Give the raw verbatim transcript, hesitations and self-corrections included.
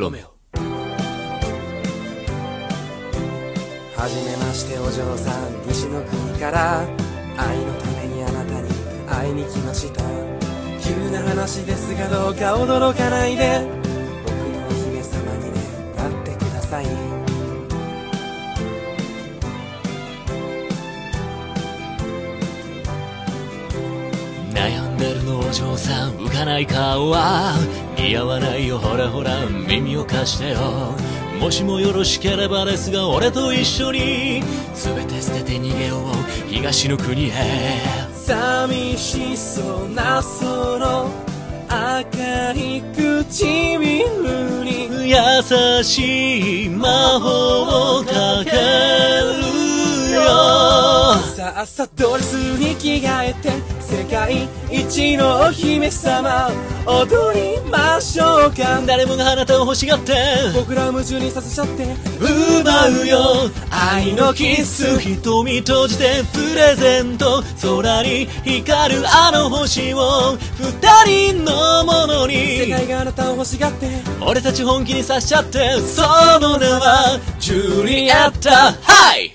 ロメオ。 はじめましてお嬢さん、西の国から愛のためにあなたに会いに来ました。急な話ですがどうか驚かないで、僕のお姫様にね、なってください。 悩んでるのお嬢さん、浮かない顔は似合わないよ。ほらほら耳を貸してよ。もしもよろしければですが、俺と一緒に全て捨てて逃げよう、東の国へ。 寂しそうなその赤い唇に優しい魔法をかけるよ。 さあさドレスに着替えて世界一のお姫様踊りましょうか。 誰もがあなたを欲しがって僕らを夢中にさせちゃって奪うよ愛のキス。 瞳閉じてプレゼント、空に光るあの星を二人のものに。 世界があなたを欲しがって俺たち本気にさしちゃって、その名はジュリエッタ。はい